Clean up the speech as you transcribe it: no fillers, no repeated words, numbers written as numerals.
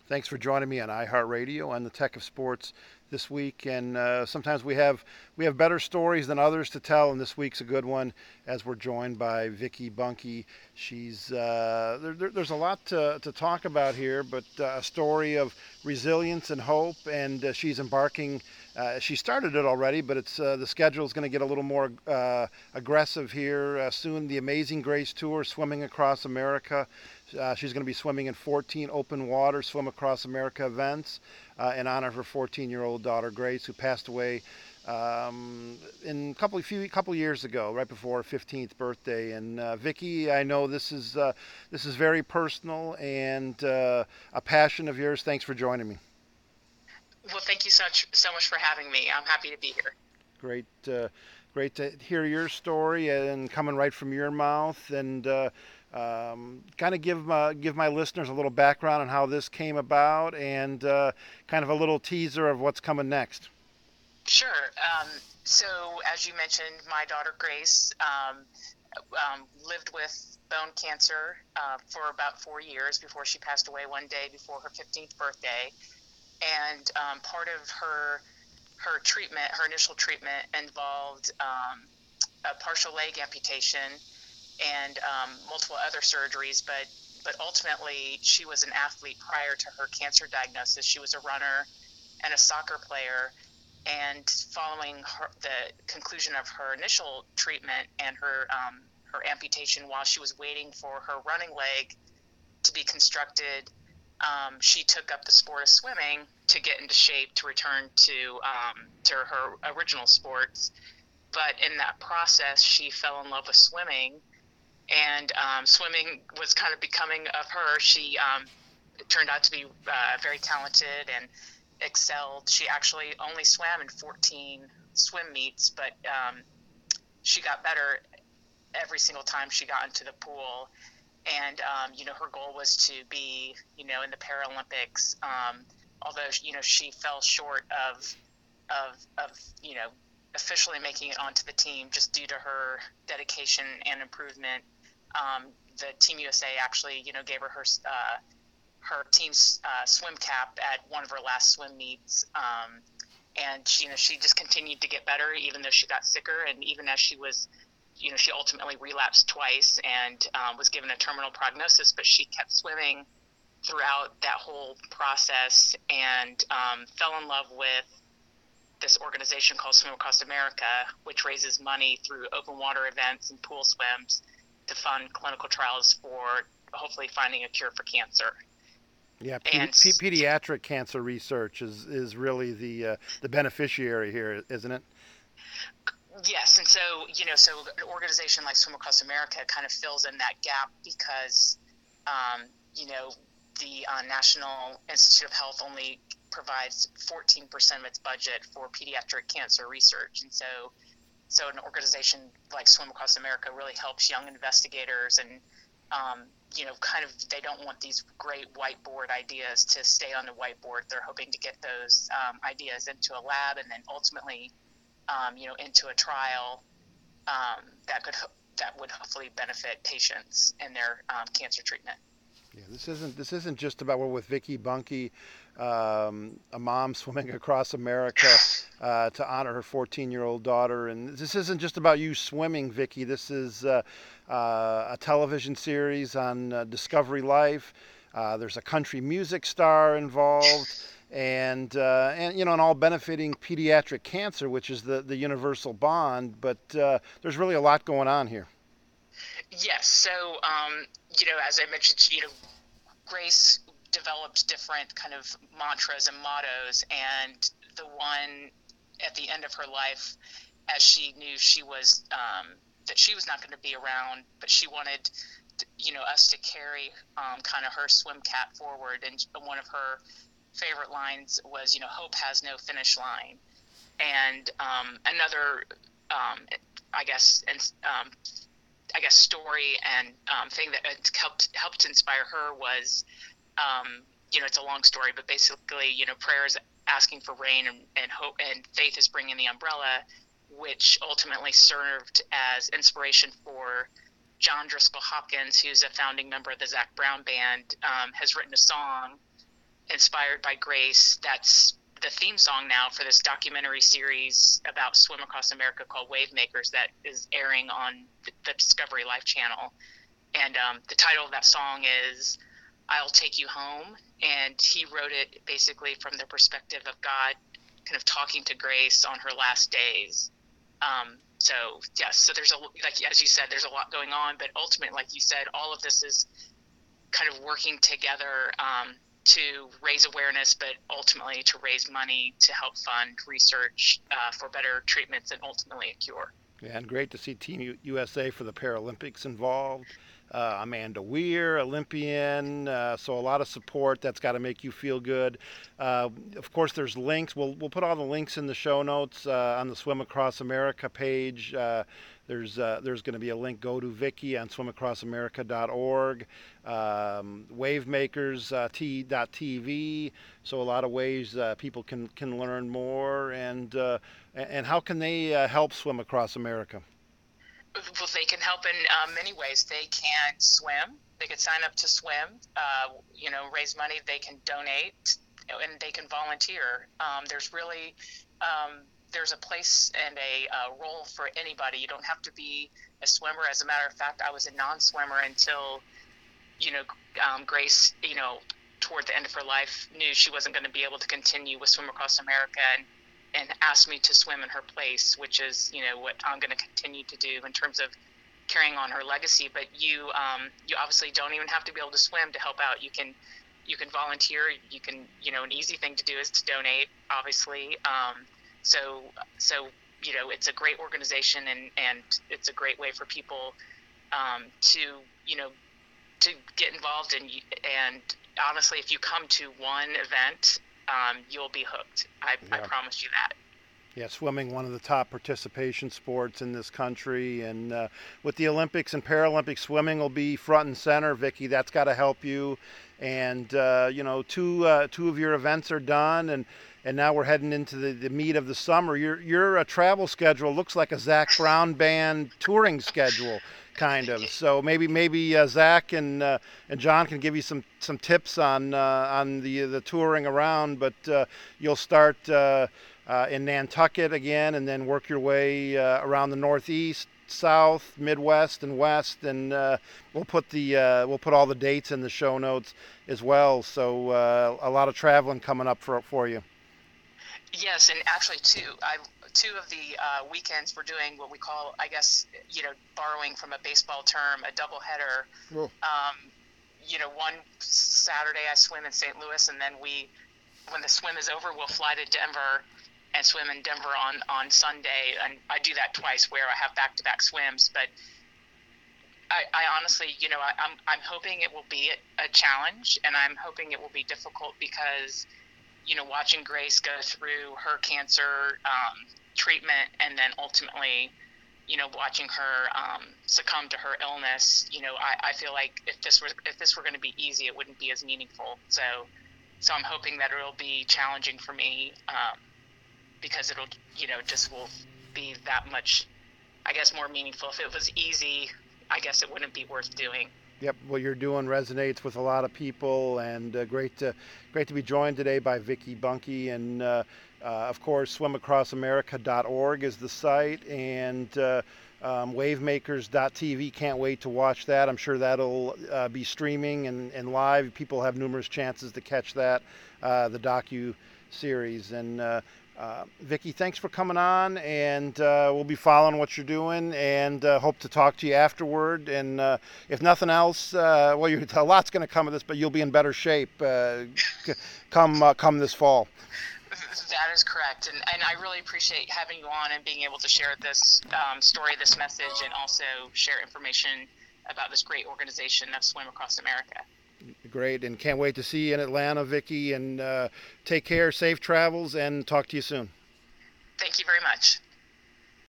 Thanks for joining me on iHeartRadio on the Tech of Sports this week. And sometimes we have better stories than others to tell, and this week's a good one as we're joined by Vicky Bunky. She's there's a lot to talk about here, but a story of resilience and hope, and she's embarking. She started it already, but it's the schedule is going to get a little more aggressive here soon. The Amazing Grace Tour, swimming across America. She's going to be swimming in 14 open water swim across America events in honor of her 14-year-old daughter Grace, who passed away in couple years ago, right before her 15th birthday. And Vicky, I know this is very personal and a passion of yours. Thanks for joining me. Well, thank you so much for having me. I'm happy to be here. Great, great to hear your story and coming right from your mouth. And kind of give my listeners a little background on how this came about and kind of a little teaser of what's coming next. Sure. So, as you mentioned, my daughter Grace lived with bone cancer for about 4 years before she passed away one day before her 15th birthday. And part of her treatment, her initial treatment, involved a partial leg amputation and multiple other surgeries, but ultimately she was an athlete prior to her cancer diagnosis. She was a runner and a soccer player, and following the conclusion of her initial treatment and her amputation, while she was waiting for her running leg to be constructed, she took up the sport of swimming to get into shape to return to her original sports. But in that process, she fell in love with swimming, and swimming was kind of becoming of her. She turned out to be very talented and excelled. She actually only swam in 14 swim meets, but she got better every single time she got into the pool. And her goal was to be in the Paralympics. Although she fell short of officially making it onto the team just due to her dedication and improvement. The Team USA actually gave her her team's swim cap at one of her last swim meets. And she just continued to get better even though she got sicker, and even as she was she ultimately relapsed twice and was given a terminal prognosis, but she kept swimming throughout that whole process and fell in love with this organization called Swim Across America, which raises money through open water events and pool swims to fund clinical trials for hopefully finding a cure for cancer. Yeah, And pediatric cancer research is really the beneficiary here, isn't it? yes, and so an organization like Swim Across America kind of fills in that gap because, the National Institute of Health only provides 14% of its budget for pediatric cancer research, and so an organization like Swim Across America really helps young investigators and kind of, they don't want these great whiteboard ideas to stay on the whiteboard. They're hoping to get those ideas into a lab and then ultimately into a trial that would hopefully benefit patients in their cancer treatment. Yeah, this isn't just about we're with Vicky Bunky, a mom swimming across America to honor her 14-year-old daughter, and this isn't just about you swimming, Vicky. This is a television series on Discovery Life. There's a country music star involved, and all benefiting pediatric cancer, which is the universal bond. But there's really a lot going on here. Yes. So, as I mentioned, Grace developed different kind of mantras and mottos, and the one at the end of her life, as she knew she was that she was not going to be around, but she wanted us to carry kind of her swim cap forward, and one of her favorite lines was, hope has no finish line. And another, I guess, story and thing that helped inspire her was, it's a long story, but basically, prayers asking for rain and hope, and faith is bringing the umbrella, which ultimately served as inspiration for John Driscoll Hopkins, who's a founding member of the Zac Brown Band, has written a song Inspired by Grace. That's the theme song now for this documentary series about Swim Across America called Wave Makers that is airing on the Discovery Life channel. And the title of that song is I'll Take You Home. And he wrote it basically from the perspective of God kind of talking to Grace on her last days. So yes, so there's like, as you said, there's a lot going on, but ultimately, like you said, all of this is kind of working together to raise awareness, but ultimately to raise money to help fund research for better treatments and ultimately a cure. Yeah, and great to see Team USA for the Paralympics involved. Amanda Weir, Olympian, so a lot of support. That's got to make you feel good. Of course, there's links. We'll put all the links in the show notes on the Swim Across America page. There's going to be a link. Go to Vicky on swimacrossamerica.org. Wavemakers.tv. So a lot of ways people can learn more. And how can they help Swim Across America? Well, they can help in many ways. They can swim. They can sign up to swim. Raise money. They can donate, and they can volunteer. There's really there's a place and a role for anybody. You don't have to be a swimmer. As a matter of fact, I was a non-swimmer until Grace, toward the end of her life, knew she wasn't going to be able to continue with Swim Across America, and asked me to swim in her place, which is, what I'm going to continue to do in terms of carrying on her legacy. But you obviously don't even have to be able to swim to help out. You can volunteer. You can, an easy thing to do is to donate, obviously. So it's a great organization, and it's a great way for people to get involved. And honestly, if you come to one event, you'll be hooked. I promise you that. Yeah, swimming, one of the top participation sports in this country, and with the Olympics and Paralympics, swimming will be front and center. Vicky, that's got to help you. And two of your events are done, and now we're heading into the meat of the summer. Your travel schedule looks like a Zac Brown Band touring schedule, kind of. So maybe Zach and John can give you some tips on the touring around. But you'll start in Nantucket again, and then work your way around the Northeast, South, Midwest, and West. And we'll put all the dates in the show notes as well. So a lot of traveling coming up for you. Yes, and actually two of the weekends we're doing what we call, I guess, borrowing from a baseball term, a doubleheader. Cool. One Saturday I swim in St. Louis, and then when the swim is over, we'll fly to Denver and swim in Denver on Sunday. And I do that twice, where I have back-to-back swims. But I honestly, I'm hoping it will be a challenge, and I'm hoping it will be difficult because watching Grace go through her cancer treatment, and then ultimately, watching her succumb to her illness, I feel like if this were going to be easy, it wouldn't be as meaningful. So I'm hoping that it'll be challenging for me because it'll, just will be that much, I guess, more meaningful. If it was easy, I guess it wouldn't be worth doing. Yep, what you're doing resonates with a lot of people, and great to be joined today by Vicky Bunky. And of course, swimacrossamerica.org is the site, and wavemakers.tv. Can't wait to watch that. I'm sure that'll be streaming and live. People have numerous chances to catch that, the docu-series. And Vicky, thanks for coming on, and we'll be following what you're doing, and hope to talk to you afterward. And if nothing else, a lot's going to come of this, but you'll be in better shape come this fall. That is correct, and I really appreciate having you on and being able to share this story, this message, and also share information about this great organization of Swim Across America. Great, and can't wait to see you in Atlanta, Vicky, and take care, safe travels, and talk to you soon. Thank you very much.